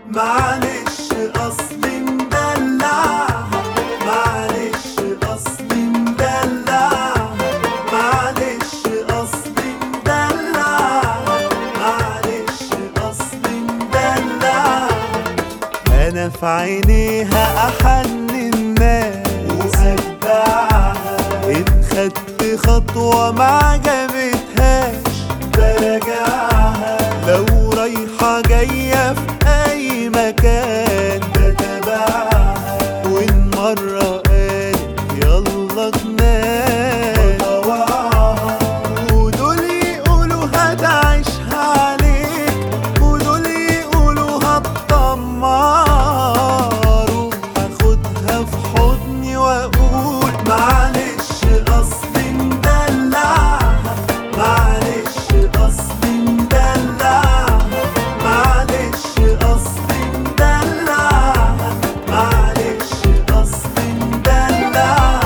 معلش اصلي مدلعها، معلش اصلي مدلعها، معلش اصلي مدلعها، معلش اصلي مدلعها. انا في عينيها احن الناس وأجدعها، اتخدت خطوة ما عجبتهاش براجعها، لو رايحة جاية في أي مكان بتابعها، وإن مرة قالت يلا جنان بطوعها، ودول يقولوا هتعيشها عليك، ودول يقولوا هتطمع، روح اخدها في حضني واقول معلش اصلي مدلعها، معلش اصلي مدلعها، معلش اصلي مدلعها، معلش اصلي مدلعها.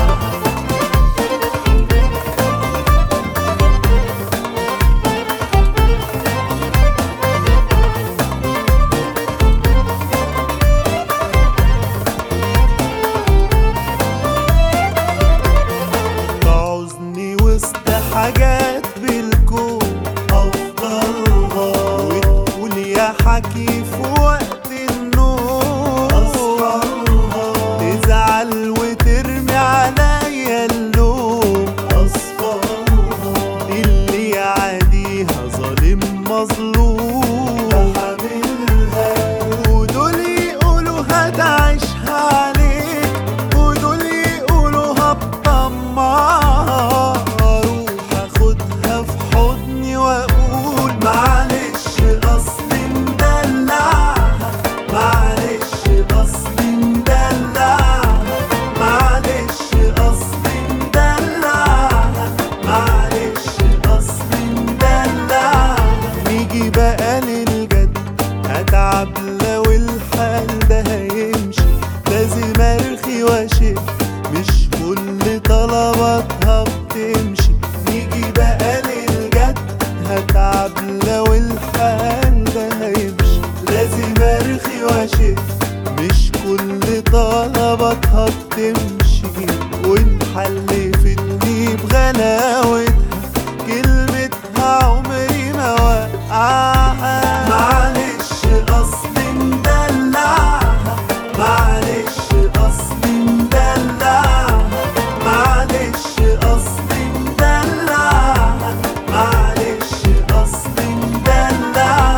تعوزني وسط حاجات بالكون افضلها، وتقول يا حكي في وقت النوم اصفرها، تزعل وترمي عليا اللوم اصفرها، اللي يعاديها ظالم مظلوم بحملها، ودول يقولوا هتعيشها عليك، ودول يقولوا هتطمع، اروح اخدها في حضني واقول معلش اصلي مدلعها، معلش اصلي مدلعها، معلش اصلي مدلعها، معلش اصلي مدلعها. نيجي بقى للجد، هتعب لو الحال ده هيمشي، لازم ارخي واشد، مش كل طلباتها بتمشي. نيجي بقى للجد، هتعب لو الحال ده هيمشي، لازم ارخي واشد، مش كل طلباتها بتمشي، وان حلفتني بغلاوتها كلمتها عمري ما وقعها. معلش اصلي مدلعها، معلش اصلي مدلعها، معلش اصلي مدلعها، معلش اصلي مدلعها،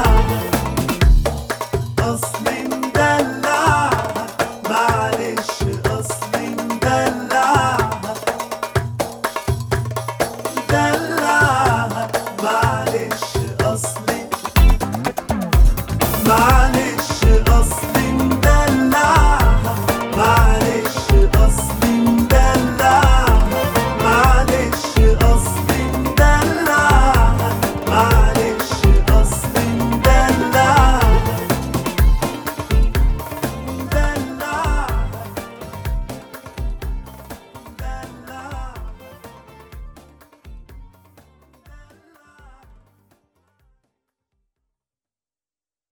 اصلي مدلعها، معلش اصلي مدلعها، مدلعها، معلش اصلي معلش